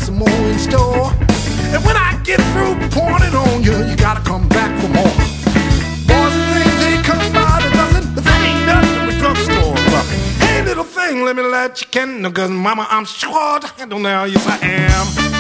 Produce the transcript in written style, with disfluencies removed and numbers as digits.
some more in store. And when I get through pouring it on you, you gotta come back for more. Boys and things ain't come by the dozen, but they ain't nothing but drugstore loving. Hey, little thing, let me let you ken, 'cause mama, I'm sure to handle now, yes I am.